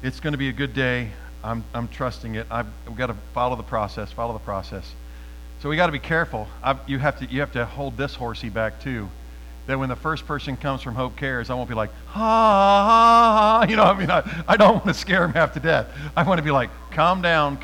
It's going to be a good day. I'm trusting it. We've got to follow the process. So we got to be careful. You have to hold this horsey back too. That when the first person comes from Hope Cares, I won't be like, ha, I don't want to scare him half to death. I want to be like, calm down.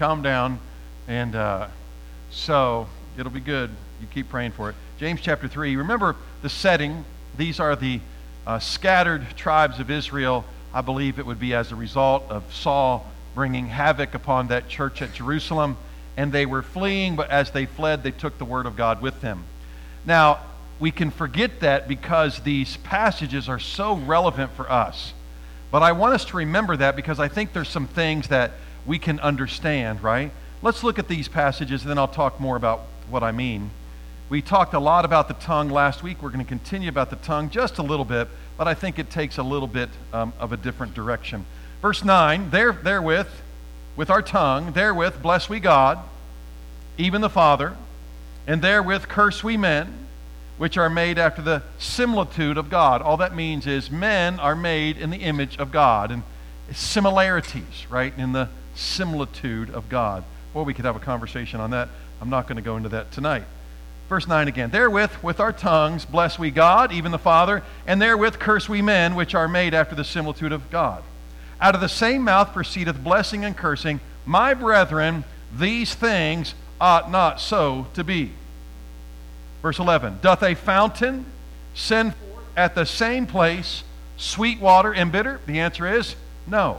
And so it'll be good. You keep praying for it. James chapter 3. Remember the setting. These are the scattered tribes of Israel. I believe it would be as a result of Saul bringing havoc upon that church at Jerusalem. And they were fleeing, but as they fled, they took the word of God with them. Now, we can forget that because these passages are so relevant for us. But I want us to remember that because I think there's some things that we can understand, right? Let's look at these passages, and then I'll talk more about what I mean. We talked a lot about the tongue last week. We're going to continue about the tongue just a little bit, but I think it takes a little bit of a different direction. Verse 9, therewith, with our tongue, therewith bless we God, even the Father, and therewith curse we men, which are made after the similitude of God. All that means is men are made in the image of God, and similarities, right, in the similitude of God. Well, we could have a conversation on that. I'm not going to go into that tonight. Verse 9 again. Therewith, with our tongues, bless we God, even the Father, and therewith curse we men, which are made after the similitude of God. Out of the same mouth proceedeth blessing and cursing. My brethren, these things ought not so to be. Verse 11. Doth a fountain send forth at the same place sweet water and bitter? The answer is no.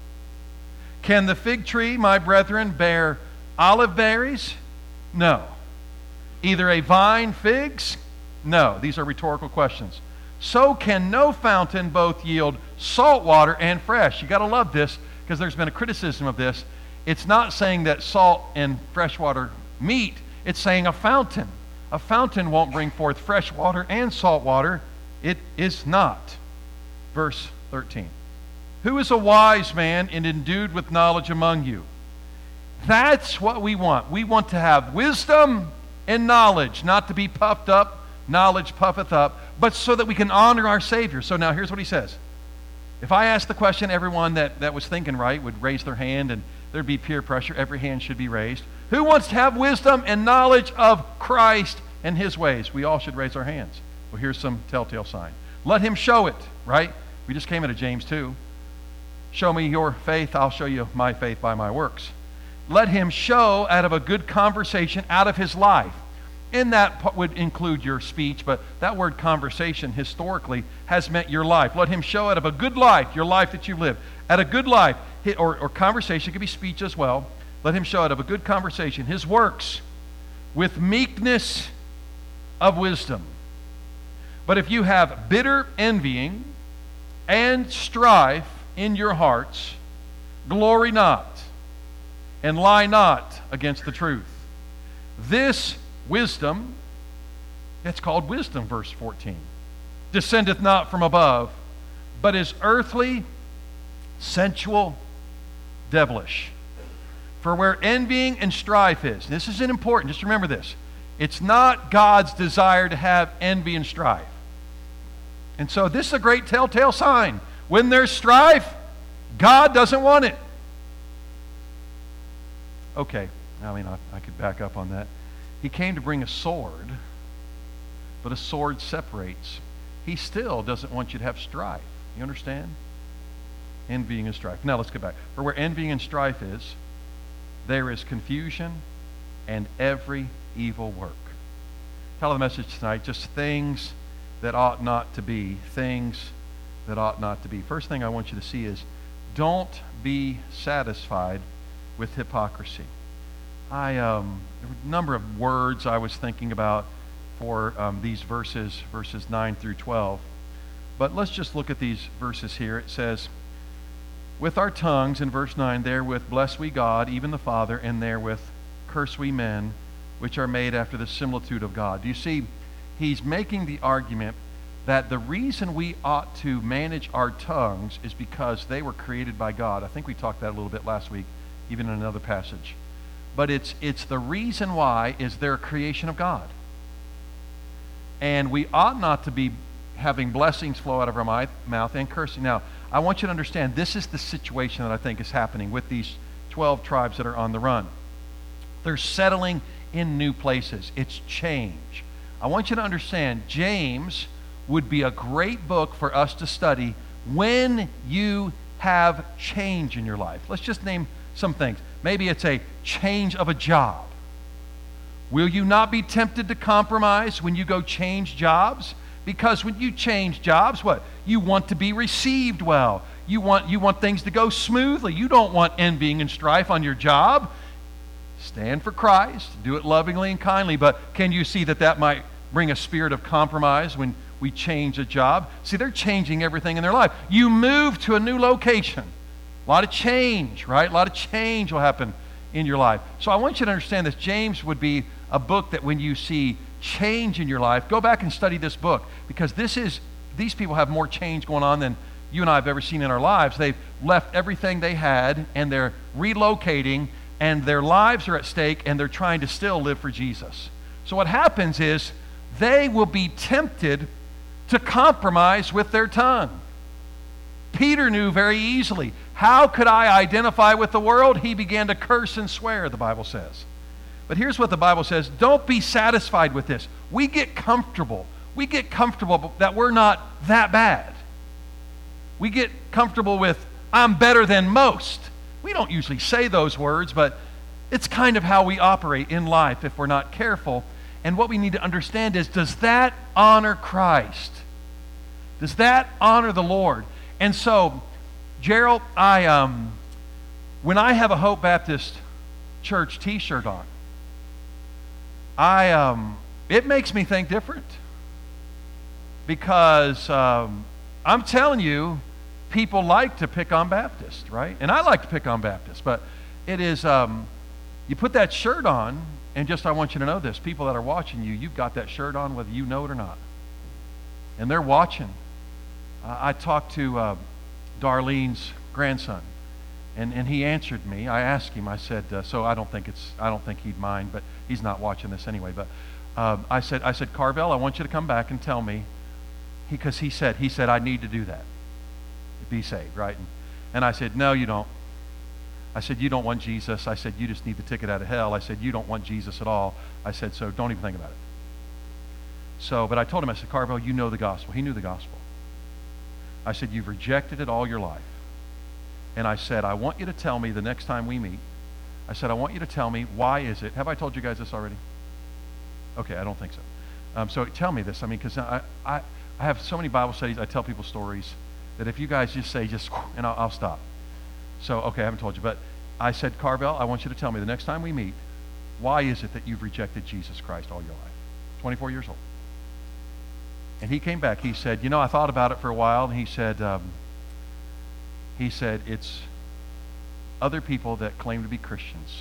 Can the fig tree, my brethren, bear olive berries? No. Either a vine figs? No. These are rhetorical questions. So can no fountain both yield salt water and fresh. You got to love this because there's been a criticism of this. It's not saying that salt and fresh water meet. It's saying a fountain. A fountain won't bring forth fresh water and salt water. It is not. Verse 13. Who is a wise man and endued with knowledge among you? That's what we want. We want to have wisdom and knowledge, not to be puffed up. Knowledge puffeth up, but so that we can honor our Savior. So now here's what he says. If I ask the question, everyone that was thinking right would raise their hand, and there'd be peer pressure. Every hand should be raised. Who wants to have wisdom and knowledge of Christ and his ways? We all should raise our hands. Well, here's some telltale sign. Let him show it, right? We just came into James 2. Show me your faith, I'll show you my faith by my works. Let him show out of a good conversation, out of his life. And that would include your speech, but that word conversation historically has meant your life. Let him show out of a good life, your life that you live. At a good life, or conversation, could be speech as well. Let him show out of a good conversation his works with meekness of wisdom. But if you have bitter envying and strife in your hearts, glory not and lie not against the truth. This wisdom, it's called wisdom, verse 14, descendeth not from above, but is earthly, sensual, devilish. For where envying and strife is, this is important, just remember this, it's not God's desire to have envy and strife. And so this is a great telltale sign. When there's strife, God doesn't want it. Okay, I could back up on that. He came to bring a sword, but a sword separates. He still doesn't want you to have strife. You understand? Envying and strife. Now let's get back. For where envying and strife is, there is confusion and every evil work. Title of the message tonight, just things that ought not to be. Things that ought not to be. First thing I want you to see is, don't be satisfied with hypocrisy. There were a number of words I was thinking about for these verses 9 through 12. But let's just look at these verses here. It says, with our tongues, in verse 9, therewith bless we God, even the Father, and therewith curse we men, which are made after the similitude of God. Do you see, he's making the argument that the reason we ought to manage our tongues is because they were created by God. I think we talked that a little bit last week, even in another passage. But it's the reason why is they're a creation of God. And we ought not to be having blessings flow out of our mouth and cursing. Now, I want you to understand, this is the situation that I think is happening with these 12 tribes that are on the run. They're settling in new places. It's change. I want you to understand, James would be a great book for us to study when you have change in your life. Let's just name some things. Maybe it's a change of a job. Will you not be tempted to compromise when you go change jobs? Because when you change jobs, what? You want to be received well. You want things to go smoothly. You don't want envying and strife on your job. Stand for Christ. Do it lovingly and kindly. But can you see that might bring a spirit of compromise when we change a job? See, they're changing everything in their life. You move to a new location. A lot of change, right? A lot of change will happen in your life. So I want you to understand this. James would be a book that when you see change in your life, go back and study this book, because these people have more change going on than you and I have ever seen in our lives. They've left everything they had, and they're relocating, and their lives are at stake, and they're trying to still live for Jesus. So what happens is they will be tempted to compromise with their tongue. Peter knew very easily, how could I identify with the world? He began to curse and swear, the Bible says. But here's what the Bible says. Don't be satisfied with this. We get comfortable. We get comfortable that we're not that bad. We get comfortable with, I'm better than most. We don't usually say those words, but it's kind of how we operate in life if we're not careful. And what we need to understand is, does that honor Christ? Does that honor the Lord? And so, Gerald, when I have a Hope Baptist Church t-shirt on, it makes me think different, because I'm telling you, people like to pick on Baptists, right? And I like to pick on Baptists, but it is, you put that shirt on, and just I want you to know this, people that are watching you, you've got that shirt on whether you know it or not. And they're watching. I talked to Darlene's grandson, and he answered me. I asked him, I said, so I don't think he'd mind, but he's not watching this anyway. But I said, Carvel, I want you to come back and tell me, because he said, I need to do that to be saved, right? And I said, no, you don't. I said, you don't want Jesus. I said, you just need the ticket out of hell. I said, you don't want Jesus at all. I said, so don't even think about it. So, but I told him, I said, Carvel, you know the gospel. He knew the gospel. I said, you've rejected it all your life. And I said, I want you to tell me the next time we meet, I said, I want you to tell me, why is it? Have I told you guys this already? Okay, I don't think so. So tell me this. I mean, because I have so many Bible studies, I tell people stories, that if you guys just say, and I'll stop. So, okay, I haven't told you. But I said, Carvel, I want you to tell me the next time we meet, why is it that you've rejected Jesus Christ all your life? 24 years old. And he came back. He said, I thought about it for a while. And he said, it's other people that claim to be Christians.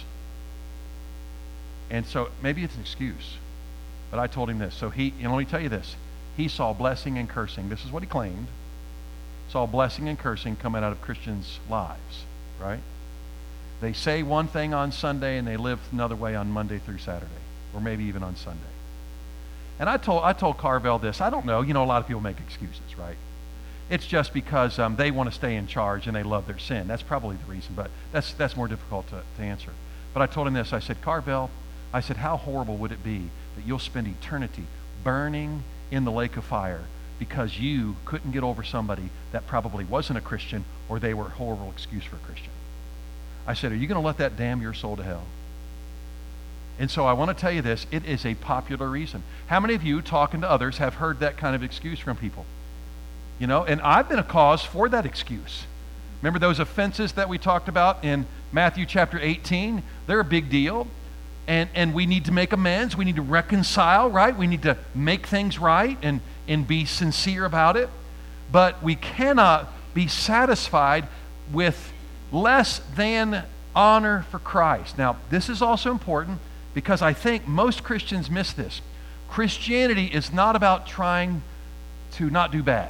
And so maybe it's an excuse. But I told him this. So let me tell you this. He saw blessing and cursing. This is what he claimed. Saw blessing and cursing coming out of Christians' lives, right? They say one thing on Sunday and they live another way on Monday through Saturday, or maybe even on Sunday. And I told Carvel this. I don't know. A lot of people make excuses, right? It's just because they want to stay in charge and they love their sin. That's probably the reason, but that's more difficult to answer. But I told him this. I said, Carvel, I said, how horrible would it be that you'll spend eternity burning in the lake of fire because you couldn't get over somebody that probably wasn't a Christian, or they were a horrible excuse for a Christian? I said, are you going to let that damn your soul to hell? And so I want to tell you this, it is a popular reason. How many of you, talking to others, have heard that kind of excuse from people? And I've been a cause for that excuse. Remember those offenses that we talked about in Matthew chapter 18? They're a big deal. And we need to make amends. We need to reconcile, right? We need to make things right and be sincere about it. But we cannot be satisfied with less than honor for Christ. Now, this is also important, because I think most Christians miss this. Christianity is not about trying to not do bad.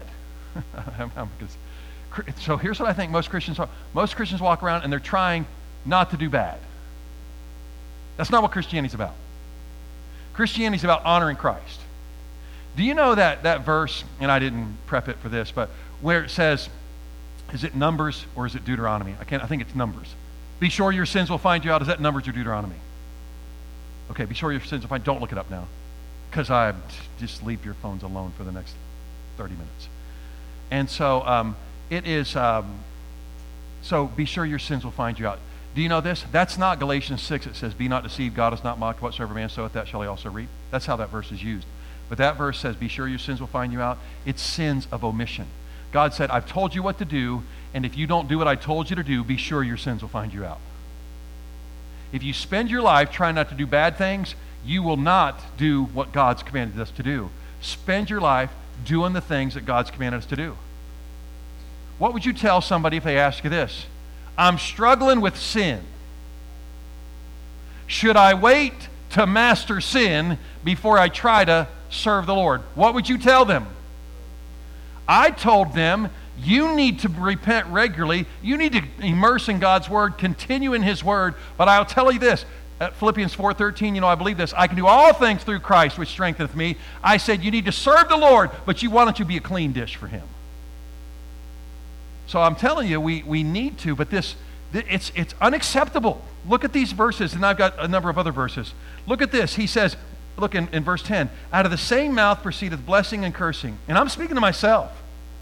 So here's what I think most Christians are. Most Christians walk around and they're trying not to do bad. That's not what Christianity is about. Christianity is about honoring Christ. Do you know that verse, and I didn't prep it for this, but where it says, is it Numbers or is it Deuteronomy? I think it's Numbers. Be sure your sins will find you out. Is that Numbers or Deuteronomy? Okay, be sure your sins will find you. Don't look it up now. Because I just leave your phones alone for the next 30 minutes. And so it is, so be sure your sins will find you out. Do you know this? That's not Galatians 6. It says, be not deceived, God is not mocked, whatsoever man soweth, that shall he also reap. That's how that verse is used. But that verse says, be sure your sins will find you out. It's sins of omission. God said, I've told you what to do, and if you don't do what I told you to do, be sure your sins will find you out. If you spend your life trying not to do bad things, you will not do what God's commanded us to do. Spend your life doing the things that God's commanded us to do. What would you tell somebody if they ask you this? I'm struggling with sin. Should I wait to master sin before I try to serve the Lord? What would you tell them? I told them, you need to repent regularly. You need to immerse in God's Word, continue in His Word. But I'll tell you this, Philippians 4:13, I believe this. I can do all things through Christ, which strengtheneth me. I said, you need to serve the Lord, but why don't you be a clean dish for Him? So I'm telling you, we need to, but it's unacceptable. Look at these verses, and I've got a number of other verses. Look at this. He says, look in verse 10, out of the same mouth proceedeth blessing and cursing. And I'm speaking to myself.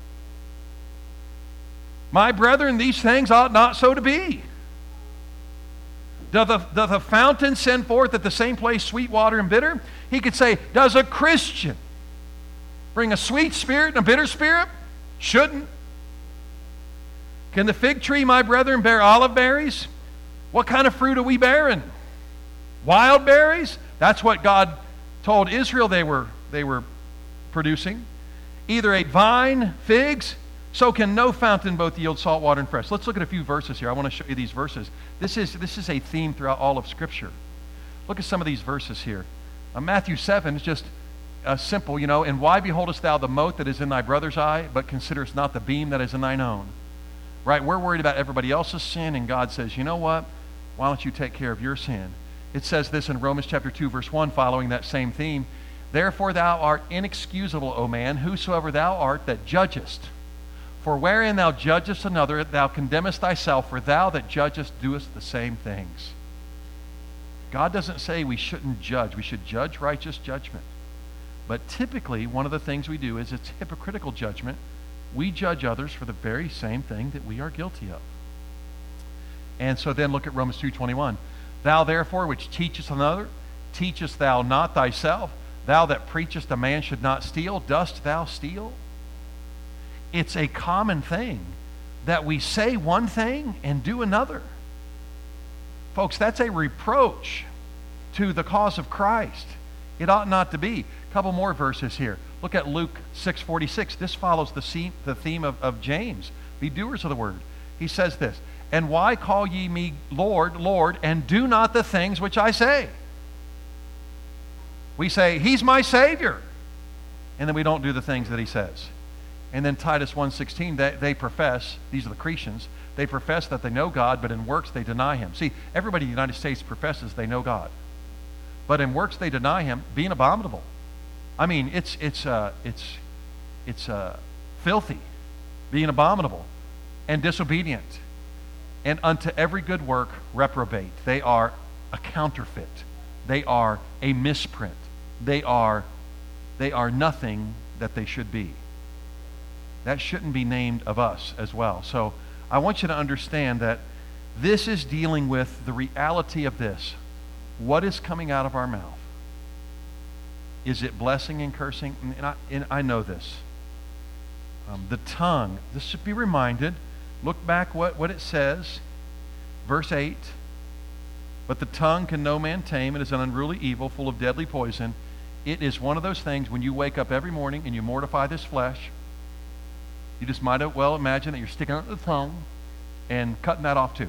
My brethren, these things ought not so to be. Doth the fountain send forth at the same place sweet water and bitter? He could say, does a Christian bring a sweet spirit and a bitter spirit? Shouldn't. Can the fig tree, my brethren, bear olive berries? What kind of fruit are we bearing? Wild berries? That's what God told Israel they were producing. Either a vine, figs, so can no fountain both yield salt water and fresh. Let's look at a few verses here. I want to show you these verses. This is a theme throughout all of Scripture. Look at some of these verses here. Matthew 7 is just simple, and why beholdest thou the mote that is in thy brother's eye, but considerest not the beam that is in thine own? Right? We're worried about everybody else's sin, and God says, you know what? Why don't you take care of your sin? It says this in Romans chapter 2, verse 1, following that same theme. Therefore thou art inexcusable, O man, whosoever thou art that judgest. For wherein thou judgest another, thou condemnest thyself, for thou that judgest doest the same things. God doesn't say we shouldn't judge. We should judge righteous judgment. But typically, one of the things we do is it's hypocritical judgment. We judge others for the very same thing that we are guilty of. And so then look at Romans 2:21. Thou therefore which teachest another, teachest thou not thyself? Thou that preachest a man should not steal, dost thou steal? It's a common thing that we say one thing and do another. Folks, that's a reproach to the cause of Christ. It ought not to be. A couple more verses here. Look at Luke 6:46. This follows the theme of James. Be doers of the word. He says this, and why call ye me Lord, Lord, and do not the things which I say? We say, He's my Savior. And then we don't do the things that He says. And then Titus 1:16, they profess, these are the Cretans, they profess that they know God, but in works they deny Him. See, everybody in the United States professes they know God. But in works they deny Him, being abominable. I mean, it's filthy, being abominable, and disobedient. And unto every good work reprobate. They are a counterfeit. They are a misprint. They are nothing that they should be. That shouldn't be named of us as well. So I want you to understand that this is dealing with the reality of this. What is coming out of our mouth? Is it blessing and cursing? And I know this. The tongue, this should be reminded. Look back what it says. Verse 8. But the tongue can no man tame. It is an unruly evil, full of deadly poison. It is one of those things when you wake up every morning and you mortify this flesh, you just might as well imagine that you're sticking out the tongue and cutting that off too.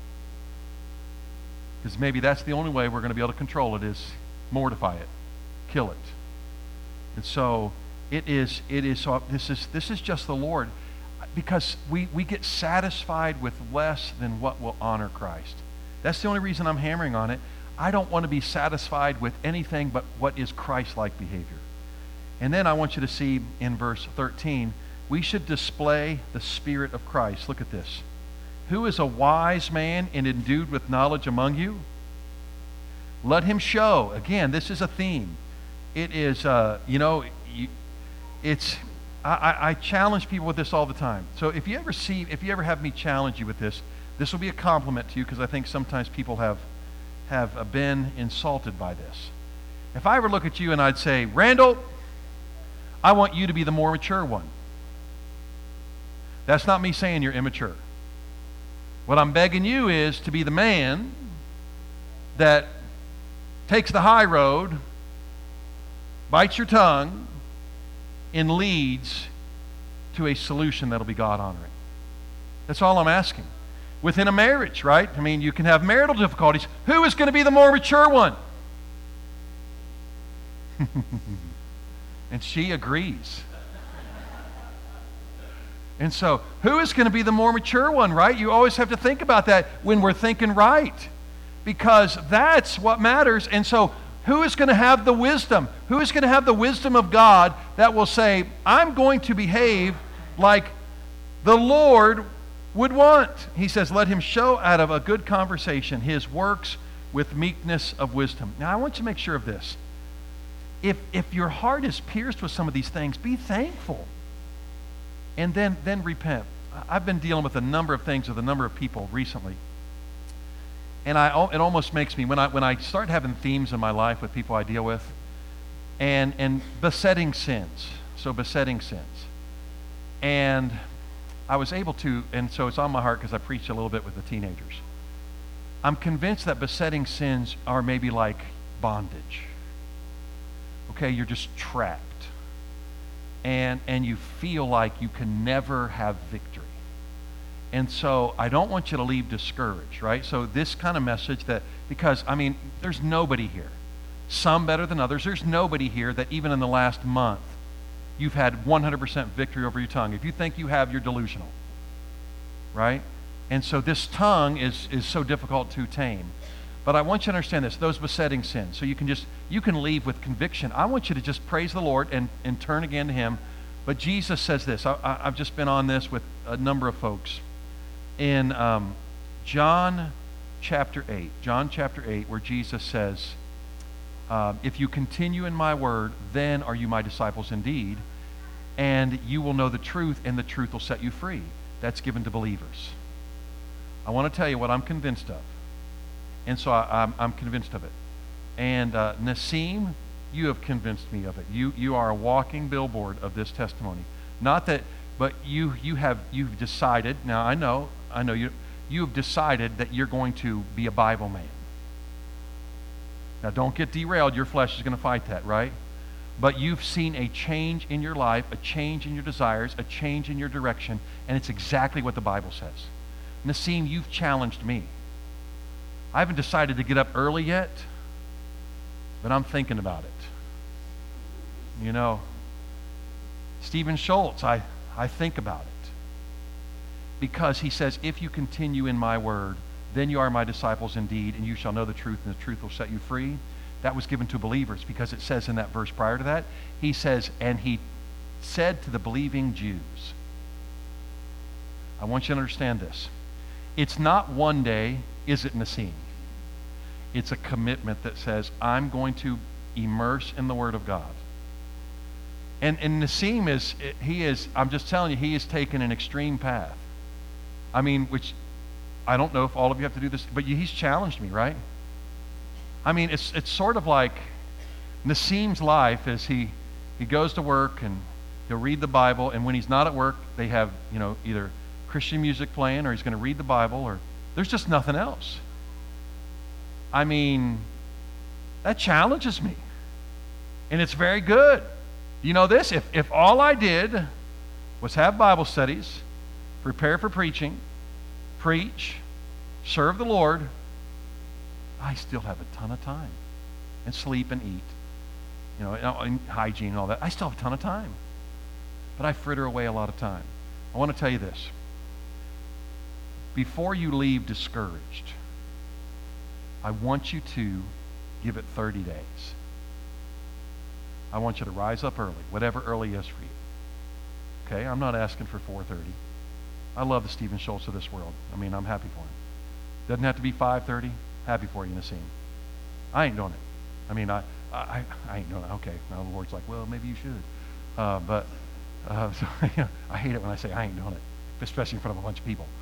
Because maybe that's the only way we're going to be able to control it is mortify it, kill it. And so it is. So this is just the Lord, because we get satisfied with less than what will honor Christ. That's the only reason I'm hammering on it. I don't want to be satisfied with anything but what is Christ-like behavior. And then I want you to see in verse 13, we should display the Spirit of Christ. Look at this. Who is a wise man and endued with knowledge among you? Let him show. Again, this is a theme. It is, I challenge people with this all the time. So if you ever have me challenge you with this will be a compliment to you, because I think sometimes people have been insulted by this. If I ever look at you and I'd say, Randall, I want you to be the more mature one. That's not me saying you're immature. What I'm begging you is to be the man that takes the high road, bites your tongue, and leads to a solution that'll be God-honoring. That's all I'm asking. Within a marriage, right? I mean, you can have marital difficulties. Who is going to be the more mature one? And she agrees. And so, who is going to be the more mature one, right? You always have to think about that when we're thinking right, because that's what matters. And so, who is going to have the wisdom? Who is going to have the wisdom of God that will say, I'm going to behave like the Lord would want? He says, let him show out of a good conversation his works with meekness of wisdom. Now, I want you to make sure of this. If your heart is pierced with some of these things, be thankful. And then repent. I've been dealing with a number of things with a number of people recently. And it almost makes me, when I start having themes in my life with people I deal with, and besetting sins. So besetting sins. And I was able to, and so it's on my heart because I preached a little bit with the teenagers. I'm convinced that besetting sins are maybe like bondage. Okay, you're just trapped. And you feel like you can never have victory. And so I don't want you to leave discouraged, right? So this kind of message because there's nobody here. Some better than others. There's nobody here that even in the last month you've had 100% victory over your tongue. If you think you have, you're delusional, right? And so this tongue is so difficult to tame. But I want you to understand this, those besetting sins. So you can leave with conviction. I want you to just praise the Lord and turn again to Him. But Jesus says this. I've just been on this with a number of folks. In John chapter 8, where Jesus says, if you continue in my word, then are you my disciples indeed, and you will know the truth, and the truth will set you free. That's given to believers. I want to tell you what I'm convinced of. And so I'm convinced of it. And Nassim, you have convinced me of it. You are a walking billboard of this testimony. Not that, but you've decided. Now I know you've decided that you're going to be a Bible man. Now don't get derailed. Your flesh is going to fight that, right? But you've seen a change in your life, a change in your desires, a change in your direction, and it's exactly what the Bible says. Nassim, you've challenged me. I haven't decided to get up early yet, but I'm thinking about it. You know, Stephen Schultz, I think about it. Because he says, if you continue in my word, then you are my disciples indeed, and you shall know the truth, and the truth will set you free. That was given to believers, because it says in that verse prior to that, he says, and he said to the believing Jews. I want you to understand this. It's not one day, is it, Nassim? It's a commitment that says, I'm going to immerse in the Word of God. And Nassim I'm just telling you, he has taken an extreme path. Which I don't know if all of you have to do this, but he's challenged me, right? It's sort of like Nassim's life is he goes to work and he'll read the Bible, and when he's not at work, they have, either Christian music playing, or he's going to read the Bible, or there's just nothing else. That challenges me. And it's very good. You know this? If all I did was have Bible studies, prepare for preaching, preach, serve the Lord, I still have a ton of time. And sleep and eat. And hygiene and all that. I still have a ton of time. But I fritter away a lot of time. I want to tell you this. Before you leave discouraged, I want you to give it 30 days. I want you to rise up early, whatever early is for you. Okay, I'm not asking for 4:30. I love the Stephen Schultz of this world. I mean, I'm happy for him. Doesn't have to be 5:30. Happy for you, Nassim. I ain't doing it. I mean, I ain't doing it. Okay, now the Lord's like, well, maybe you should. So, I hate it when I say I ain't doing it, especially in front of a bunch of people.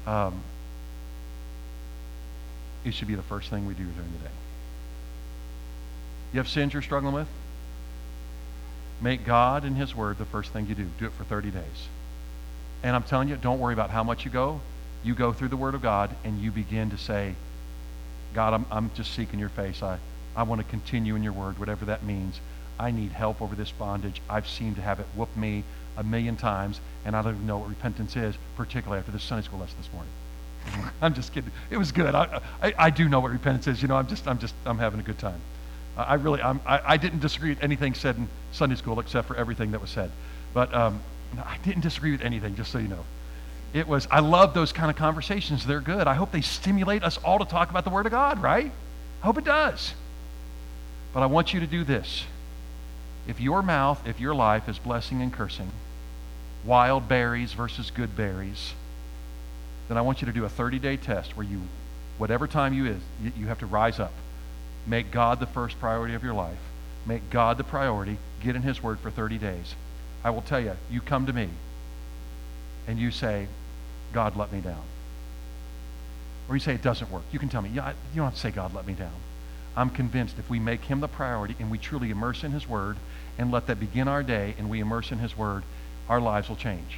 It should be the first thing we do during the day. You have sins you're struggling with? Make God and His Word the first thing you do. Do it for 30 days. And I'm telling you, don't worry about how much you go. You go through the Word of God and you begin to say, God, I'm just seeking your face. I want to continue in your Word, whatever that means. I need help over this bondage. I've seemed to have it whoop me 1,000,000 times, and I don't even know what repentance is, particularly after this Sunday school lesson this morning. I'm just kidding. It was good. I do know what repentance is. I'm having a good time. I didn't disagree with anything said in Sunday school except for everything that was said. But I didn't disagree with anything, just so you know. I love those kind of conversations. They're good. I hope they stimulate us all to talk about the Word of God, right? I hope it does. But I want you to do this. If your life is blessing and cursing, wild berries versus good berries, then I want you to do a 30-day test where whatever time you have to rise up. Make God the first priority of your life. Make God the priority. Get in His Word for 30 days. I will tell you, you come to me and you say, God let me down. Or you say it doesn't work. You can tell me, you don't have to say God let me down. I'm convinced if we make Him the priority and we truly immerse in His Word and let that begin our day and we immerse in His Word, our lives will change.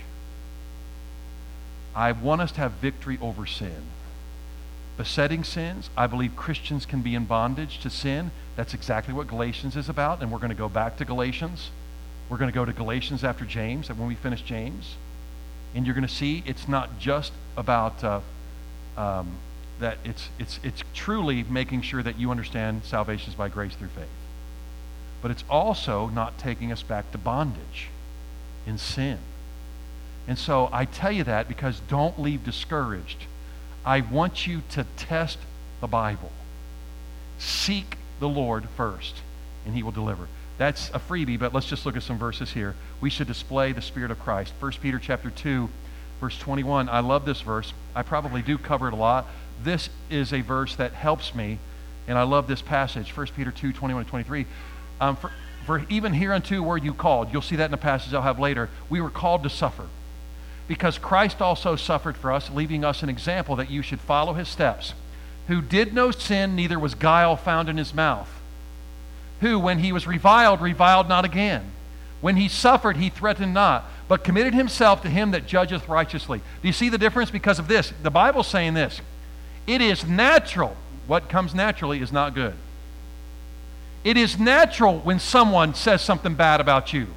I want us to have victory over sin. Besetting sins, I believe Christians can be in bondage to sin. That's exactly what Galatians is about, and we're going to go back to Galatians. We're going to go to Galatians after James, and when we finish James. And you're going to see it's not just about that it's truly making sure that you understand salvation is by grace through faith. But it's also not taking us back to bondage in sin. And so I tell you that because don't leave discouraged. I want you to test the Bible. Seek the Lord first, and He will deliver. That's a freebie, but let's just look at some verses here. We should display the Spirit of Christ. 1 Peter chapter 2, verse 21. I love this verse. I probably do cover it a lot. This is a verse that helps me, and I love this passage. 1 Peter 2, 21 and 23. For even hereunto were you called. You'll see that in a passage I'll have later. We were called to suffer. Because Christ also suffered for us, leaving us an example that you should follow His steps, who did no sin, neither was guile found in His mouth, who, when He was reviled not again. When He suffered, He threatened not, but committed Himself to Him that judgeth righteously. Do you see the difference? Because of this. The Bible's saying this. It is natural. What comes naturally is not good. It is natural when someone says something bad about you.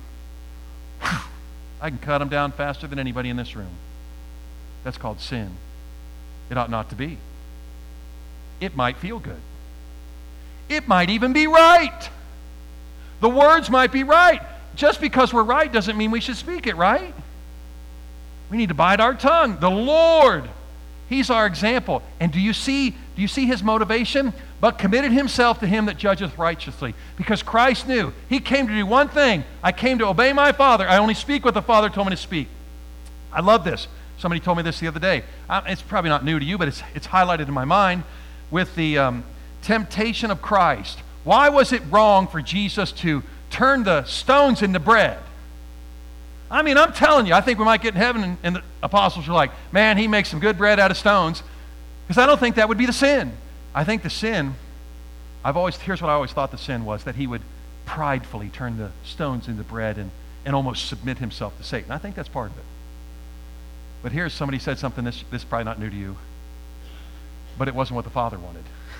I can cut them down faster than anybody in this room. That's called sin. It ought not to be. It might feel good. It might even be right. The words might be right. Just because we're right doesn't mean we should speak it, right? We need to bite our tongue. The Lord, He's our example. And do you see His motivation? But committed Himself to Him that judgeth righteously. Because Christ knew He came to do one thing. I came to obey my Father. I only speak what the Father told me to speak. I love this. Somebody told me this the other day. It's probably not new to you, but it's highlighted in my mind with the temptation of Christ. Why was it wrong for Jesus to turn the stones into bread? I mean, I'm telling you, I think we might get in heaven and the apostles are like, man, He makes some good bread out of stones. Because I don't think that would be the sin. I think the sin, here's what I always thought the sin was, that He would pridefully turn the stones into bread and almost submit Himself to Satan. I think that's part of it. But here's somebody said something, this is probably not new to you, but it wasn't what the Father wanted.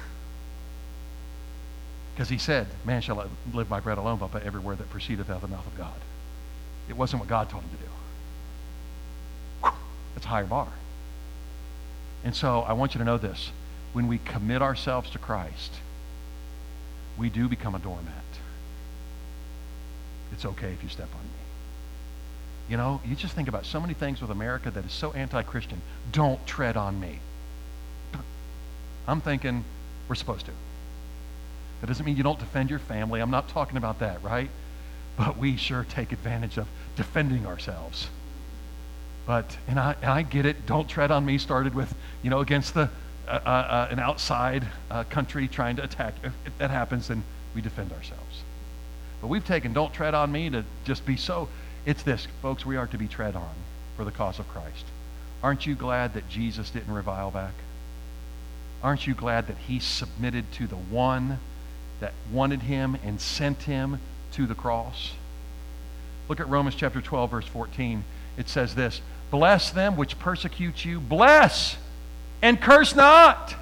Because He said, man shall not live by bread alone, but by every word that proceedeth out of the mouth of God. It wasn't what God told Him to do. That's a higher bar. And so I want you to know this. When we commit ourselves to Christ, we do become a doormat. It's okay if you step on me. You know, you just think about so many things with America that is so anti-Christian. Don't tread on me. I'm thinking we're supposed to. That doesn't mean you don't defend your family. I'm not talking about that, right? but we sure take advantage of defending ourselves. And I get it. Don't tread on me started with, against an outside country trying to attack. If that happens, then we defend ourselves. But we've taken don't tread on me to just be so. It's this, folks, we are to be tread on for the cause of Christ. Aren't you glad that Jesus didn't revile back? Aren't you glad that he submitted to the one that wanted him and sent him to the cross? Look at Romans chapter 12, verse 14. It says this, bless them which persecute you, bless and curse not.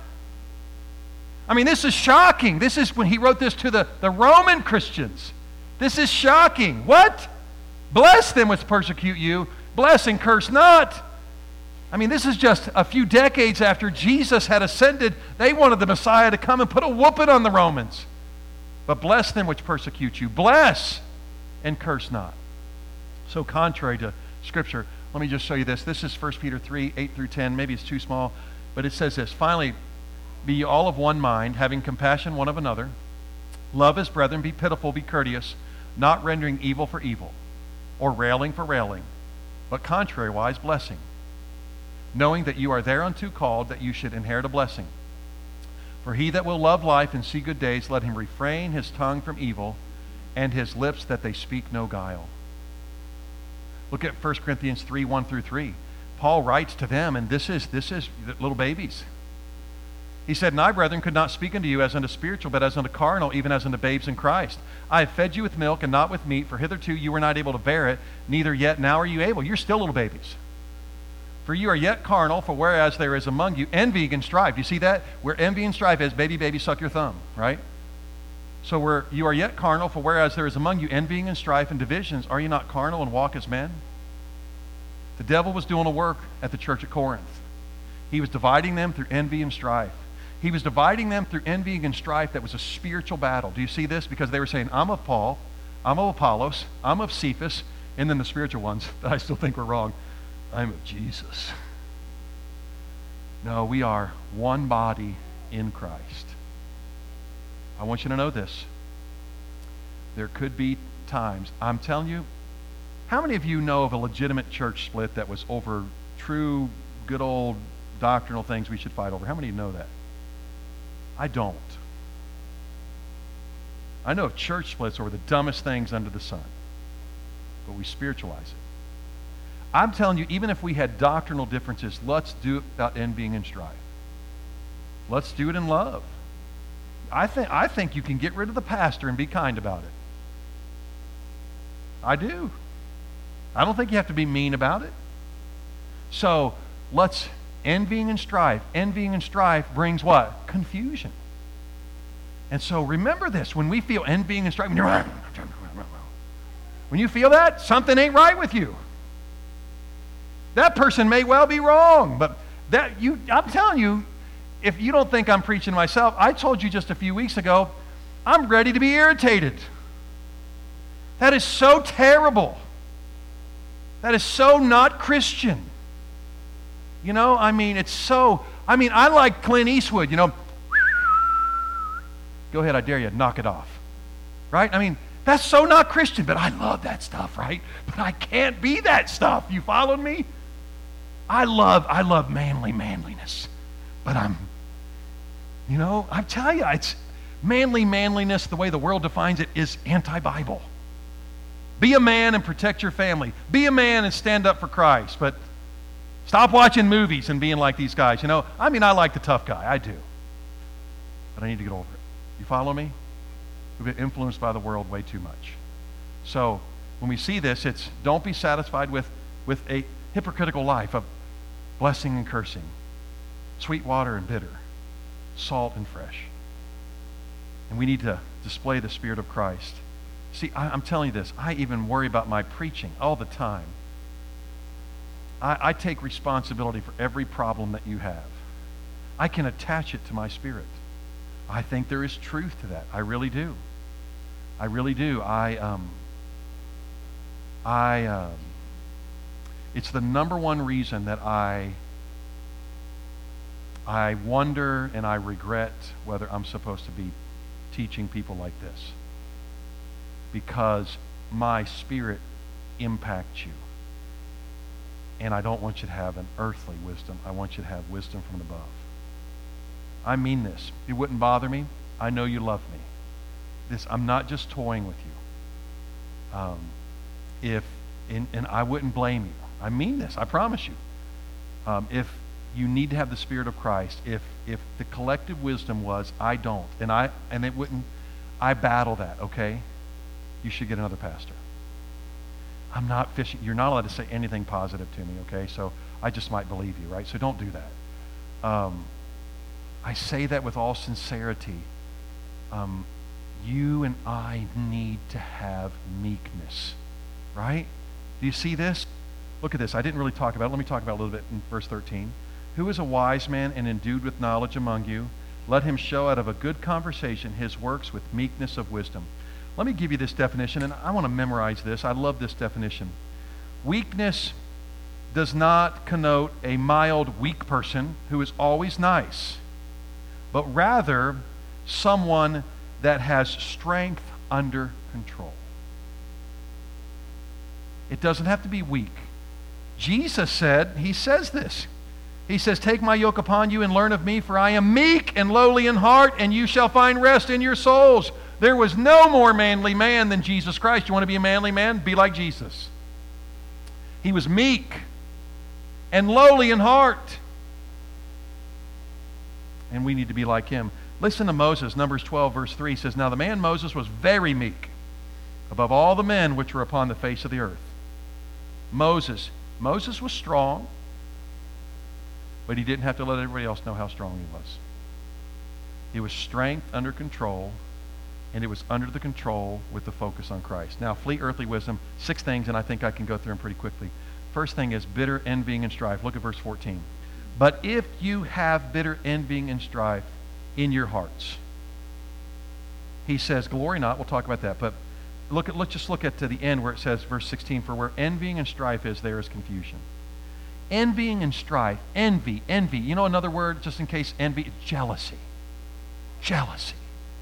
I mean, this is shocking. This is when he wrote this to the Roman Christians. This is shocking. What? Bless them which persecute you, bless and curse not. I mean, this is just a few decades after Jesus had ascended. They wanted the Messiah to come and put a whooping on the Romans. But bless them which persecute you. Bless and curse not. So contrary to Scripture, let me just show you this. This is 1 Peter 3, 8 through 10. Maybe it's too small, but it says this. Finally, be ye all of one mind, having compassion one of another. Love as brethren, be pitiful, be courteous, not rendering evil for evil, or railing for railing, but contrariwise blessing, knowing that you are thereunto called, that you should inherit a blessing. For he that will love life and see good days, let him refrain his tongue from evil, and his lips that they speak no guile. Look at 1 Corinthians 3, 1 through 3. Paul writes to them, and this is little babies. He said, and I, brethren, could not speak unto you as unto spiritual, but as unto carnal, even as unto babes in Christ. I have fed you with milk and not with meat, for hitherto you were not able to bear it, neither yet now are you able. You're still little babies. For you are yet carnal, for whereas there is among you envy and strife. You see that? Where envy and strife is, baby, suck your thumb, right? So you are yet carnal, for whereas there is among you envying and strife and divisions, are you not carnal and walk as men? The devil was doing a work at the church at Corinth. He was dividing them through envy and strife. He was dividing them through envying and strife that was a spiritual battle. Do you see this? Because they were saying, I'm of Paul, I'm of Apollos, I'm of Cephas, and then the spiritual ones that I still think were wrong, I'm of Jesus. No, we are one body in Christ. I want you to know this. There could be times, I'm telling you, how many of you know of a legitimate church split that was over true, good old doctrinal things we should fight over? How many of you know that? I don't. I know of church splits over the dumbest things under the sun, but we spiritualize it. I'm telling you, even if we had doctrinal differences, let's do it without envying and strife. Let's do it in love. I think you can get rid of the pastor and be kind about it. I do. I don't think you have to be mean about it. So let's envying and strife. Envying and strife brings what? Confusion. And so remember this, when we feel envying and strife, when you feel that, something ain't right with you. That person may well be wrong, but I'm telling you, if you don't think I'm preaching myself, I told you just a few weeks ago, I'm ready to be irritated. That is so terrible. That is so not Christian. I like Clint Eastwood, Go ahead, I dare you, knock it off. Right? I mean, that's so not Christian, but I love that stuff, right? But I can't be that stuff. You following me? I love manliness. But I tell you, it's manliness, the way the world defines it, is anti-Bible. Be a man and protect your family. Be a man and stand up for Christ. But stop watching movies and being like these guys. I like the tough guy. I do. But I need to get over it. You follow me? We've been influenced by the world way too much. So when we see this, it's don't be satisfied with a hypocritical life of blessing and cursing, sweet water and bitter, salt and fresh. And we need to display the Spirit of Christ. See, I'm telling you this, I even worry about my preaching all the time. I take responsibility for every problem that you have. I can attach it to my spirit. I think there is truth to that. I really do. I really do. It's the number one reason that I wonder and I regret whether I'm supposed to be teaching people like this. Because my Spirit impact you. And I don't want you to have an earthly wisdom. I want you to have wisdom from above. I mean this. It wouldn't bother me. I know you love me. I'm not just toying with you. And I wouldn't blame you. I mean this. I promise you. If you need to have the Spirit of Christ, if the collective wisdom was, I don't, and it wouldn't, I battle that, okay? You should get another pastor. I'm not fishing. You're not allowed to say anything positive to me, okay? So I just might believe you, right? So don't do that. I say that with all sincerity. You and I need to have meekness, right? Do you see this? Look at this. I didn't really talk about it. Let me talk about it a little bit in verse 13. Who is a wise man and endued with knowledge among you? Let him show out of a good conversation his works with meekness of wisdom. Let me give you this definition, and I want to memorize this. I love this definition. Weakness does not connote a mild, weak person who is always nice, but rather someone that has strength under control. It doesn't have to be weak. Jesus said, he says this. He says, take my yoke upon you and learn of me, for I am meek and lowly in heart, and you shall find rest in your souls. There was no more manly man than Jesus Christ. You want to be a manly man? Be like Jesus. He was meek and lowly in heart. And we need to be like him. Listen to Moses. Numbers 12, verse 3 says, now the man Moses was very meek above all the men which were upon the face of the earth. Moses was strong, but he didn't have to let everybody else know how strong he was. It was strength under control, and it was under the control with the focus on Christ. Now, flee earthly wisdom. 6 things, and I think I can go through them pretty quickly. First thing is bitter envying and strife. Look at verse 14. But if you have bitter envying and strife in your hearts, he says, glory not. We'll talk about that. But let's just look at to the end where it says, verse 16, for where envying and strife is, there is confusion. Envying and strife. Envy. You know another word, just in case envy? Jealousy. Jealousy.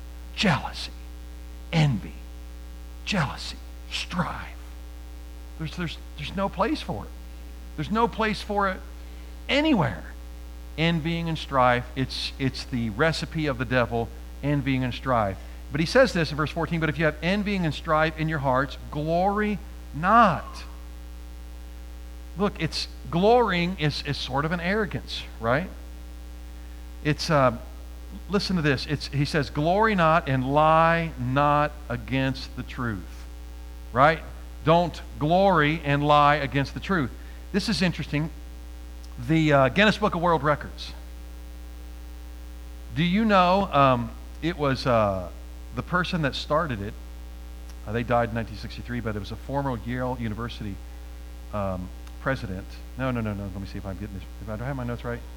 Envy. Jealousy. Strife. There's no place for it. There's no place for it anywhere. Envying and strife. It's the recipe of the devil, envying and strife. But he says this in verse 14, but if you have envying and strife in your hearts, glory not. Look, it's glorying is sort of an arrogance, right? It's listen to this. He says, glory not and lie not against the truth, right? Don't glory and lie against the truth. This is interesting. The Guinness Book of World Records. Do you know it was the person that started it? They died in 1963, but it was a former Yale University president. No. Let me see if I'm getting this. Do I have my notes right?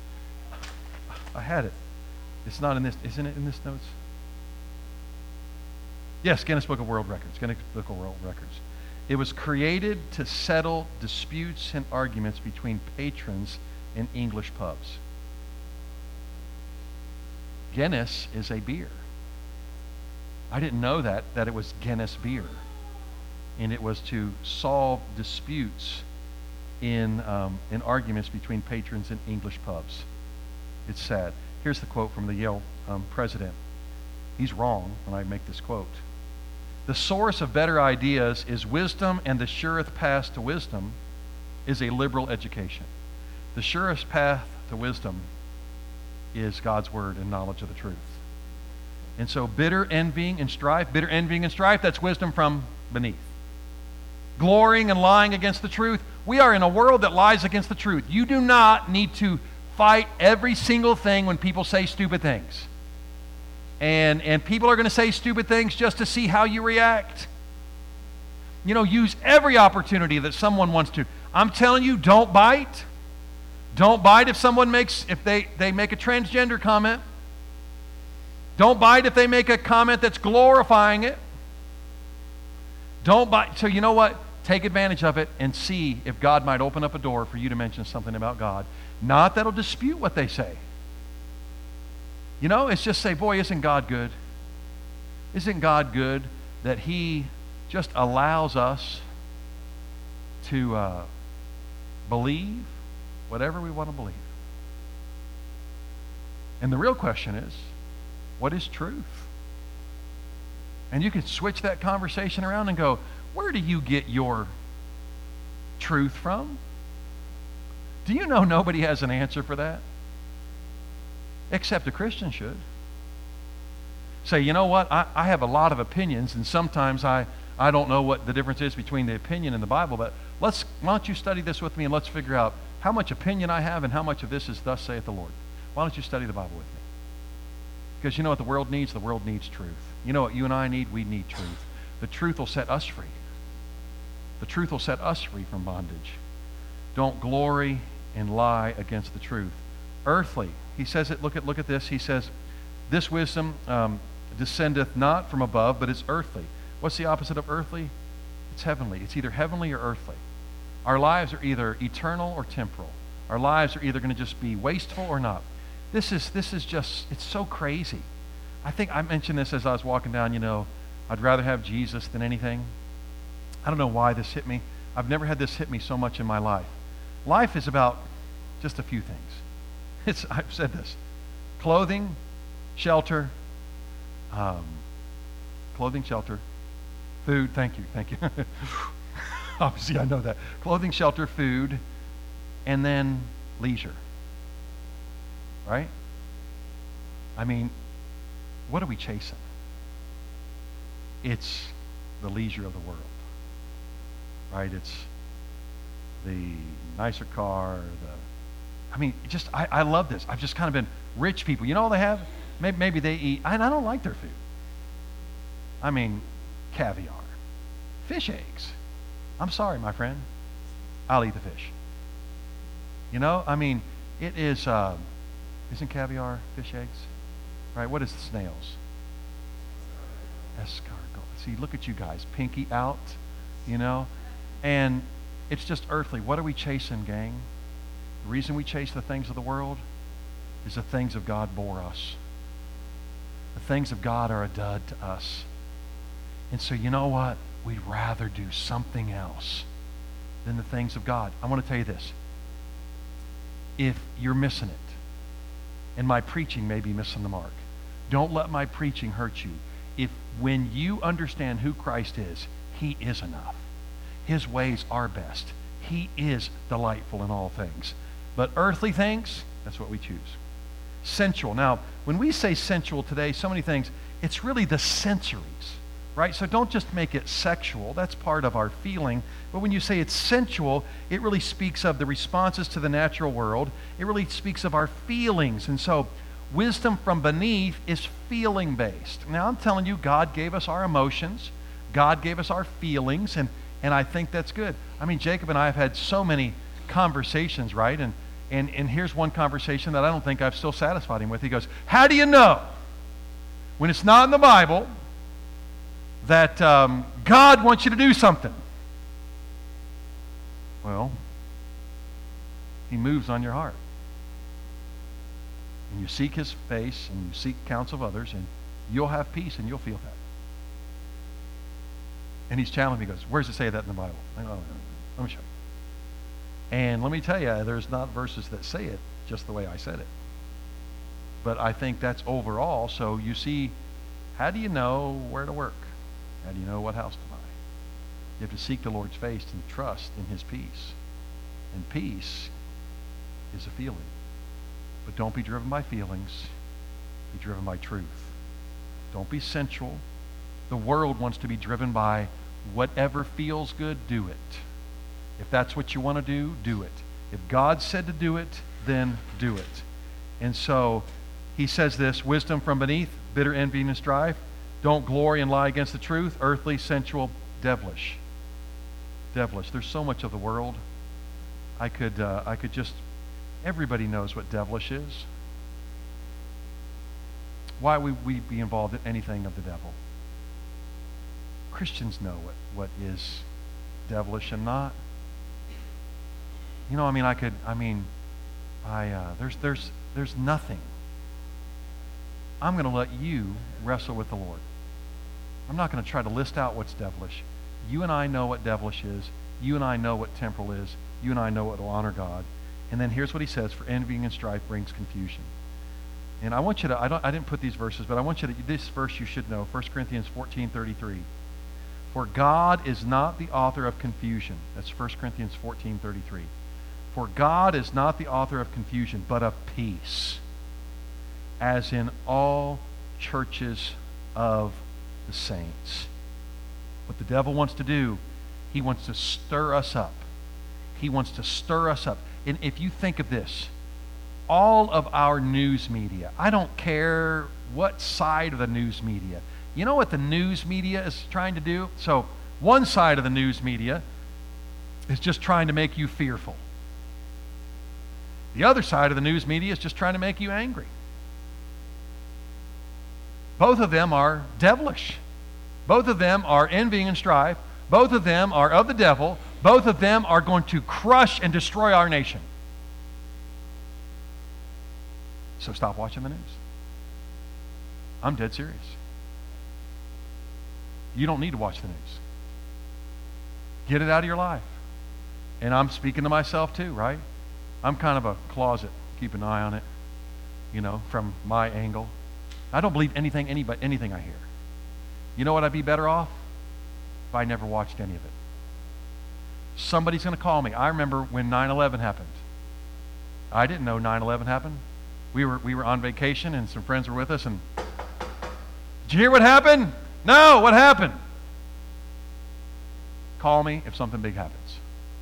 I had it. It's not in this. Isn't it in this notes? Yes, Guinness Book of World Records. Guinness Book of World Records. It was created to settle disputes and arguments between patrons in English pubs. Guinness is a beer. I didn't know that it was Guinness beer. And it was to solve disputes in arguments between patrons in English pubs. It's sad. Here's the quote from the Yale president. He's wrong when I make this quote. The source of better ideas is wisdom, and the surest path to wisdom is a liberal education. The surest path to wisdom is God's word and knowledge of the truth. And so bitter envying and strife, that's wisdom from beneath. Glorying and lying against the truth. We are in a world that lies against the truth. You do not need to fight every single thing when people say stupid things. And people are going to say stupid things just to see how you react. You know, use every opportunity that someone wants to. I'm telling you, don't bite. Don't bite if they make a transgender comment. Don't bite if they make a comment that's glorifying it. Don't bite. So you know what? Take advantage of it and see if God might open up a door for you to mention something about God. Not that'll dispute what they say. You know, it's just say, boy, isn't God good? Isn't God good that He just allows us to believe whatever we want to believe. And the real question is, what is truth? And you can switch that conversation around and go, where do you get your truth from? Do you know nobody has an answer for that? Except a Christian should. Say, you know what, I have a lot of opinions, and sometimes I don't know what the difference is between the opinion and the Bible, but why don't you study this with me, and let's figure out how much opinion I have and how much of this is thus saith the Lord. Why don't you study the Bible with me? Because you know what the world needs? The world needs truth. You know what you and I need? We need truth. The truth will set us free. The truth will set us free from bondage. Don't glory and lie against the truth. Earthly. He says it, look at this. He says, this wisdom descendeth not from above, but is earthly. What's the opposite of earthly? It's heavenly. It's either heavenly or earthly. Our lives are either eternal or temporal. Our lives are either going to just be wasteful or not. This is just, it's so crazy. I think I mentioned this as I was walking down, I'd rather have Jesus than anything. I don't know why this hit me. I've never had this hit me so much in my life. Life is about just a few things. I've said this. Clothing, shelter, food. Thank you. Obviously, I know that. Clothing, shelter, food, and then leisure. Right? I mean, what are we chasing? It's the leisure of the world. Right? It's the nicer car, I love this. I've just kind of been rich people. You know all they have? Maybe they eat, and I don't like their food. I mean, caviar, fish eggs. I'm sorry, my friend. I'll eat the fish. It is, isn't caviar fish eggs? Right, what is the snails? Escargot. See, look at you guys, pinky out, and it's just earthly. What are we chasing, gang? The reason we chase the things of the world is the things of God bore us. The things of God are a dud to us. And so you know what? We'd rather do something else than the things of God. I want to tell you this. If you're missing it, and my preaching may be missing the mark, don't let my preaching hurt you. When you understand who Christ is, He is enough. His ways are best. He is delightful in all things. But earthly things, that's what we choose. Sensual. Now, when we say sensual today, so many things, it's really the sensories, right? So don't just make it sexual. That's part of our feeling. But when you say it's sensual, it really speaks of the responses to the natural world. It really speaks of our feelings. And so wisdom from beneath is feeling-based. Now, I'm telling you, God gave us our emotions. God gave us our feelings, and I think that's good. Jacob and I have had so many conversations, right? And here's one conversation that I don't think I've still satisfied him with. He goes, how do you know, when it's not in the Bible, that God wants you to do something? Well, He moves on your heart. And you seek His face, and you seek counsel of others, and you'll have peace, and you'll feel that. And he's challenging me. He goes, where does it say that in the Bible? I go, let me show you. And let me tell you, there's not verses that say it just the way I said it. But I think that's overall. So you see, how do you know where to work? How do you know what house to buy? You have to seek the Lord's face and trust in His peace. And peace is a feeling. But don't be driven by feelings. Be driven by truth. Don't be sensual. The world wants to be driven by whatever feels good, do it. If that's what you want to do, do it. If God said to do it, then do it. And so he says this, wisdom from beneath, bitter envy and strife. Don't glory and lie against the truth. Earthly, sensual, devilish. Devilish. There's so much of the world. I could just, everybody knows what devilish is. Why would we be involved in anything of the devil? Christians know what is devilish and not. There's nothing. I'm going to let you wrestle with the Lord. I'm not going to try to list out what's devilish. You and I know what devilish is. You and I know what temporal is. You and I know what will honor God. And then here's what he says, for envying and strife brings confusion. And I want you to, I didn't put these verses, but I want you to, this verse you should know, 1 Corinthians 14:33. For God is not the author of confusion. That's 1 Corinthians 14:33. For God is not the author of confusion, but of peace, as in all churches of the saints. What the devil wants to do, he wants to stir us up. He wants to stir us up. And if you think of this, all of our news media, I don't care what side of the news media. You know what the news media is trying to do? So one side of the news media is just trying to make you fearful. The other side of the news media is just trying to make you angry. Both of them are devilish. Both of them are envying and strife. Both of them are of the devil. Both of them are going to crush and destroy our nation. So stop watching the news. I'm dead serious. You don't need to watch the news. Get it out of your life. And I'm speaking to myself too, right? I'm kind of a closet. Keep an eye on it, from my angle. I don't believe anything I hear. You know what? I'd be better off if I never watched any of it. Somebody's going to call me. I remember when 9/11 happened. I didn't know 9/11 happened. We were on vacation and some friends were with us, and did you hear what happened? No, what happened? Call me if something big happens.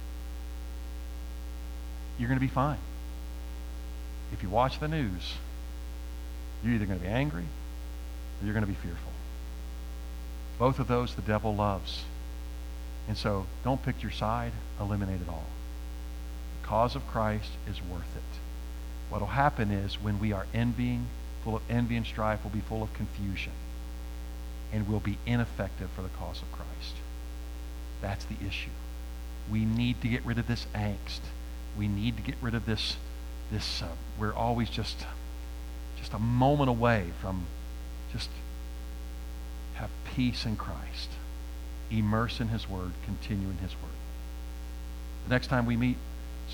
You're going to be fine. If you watch the news, you're either going to be angry or you're going to be fearful. Both of those the devil loves. And so don't pick your side, eliminate it all. The cause of Christ is worth it. What will happen is when we are envying, full of envy and strife, we'll be full of confusion. And we'll be ineffective for the cause of Christ. That's the issue. We need to get rid of this angst. We need to get rid of this we're always just a moment away from just have peace in Christ. Immerse in his word, continue in his word. The next time we meet,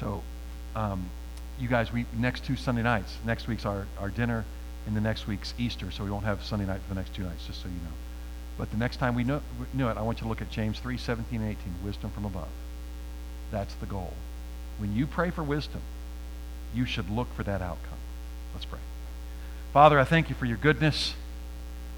you guys, next 2 Sunday nights, next week's our dinner, and the next week's Easter, so we won't have Sunday night for the next 2 nights, just so you know. But the next time we knew it, I want you to look at James 3:17-18, wisdom from above. That's the goal. When you pray for wisdom, you should look for that outcome. Let's pray. Father, I thank you for your goodness.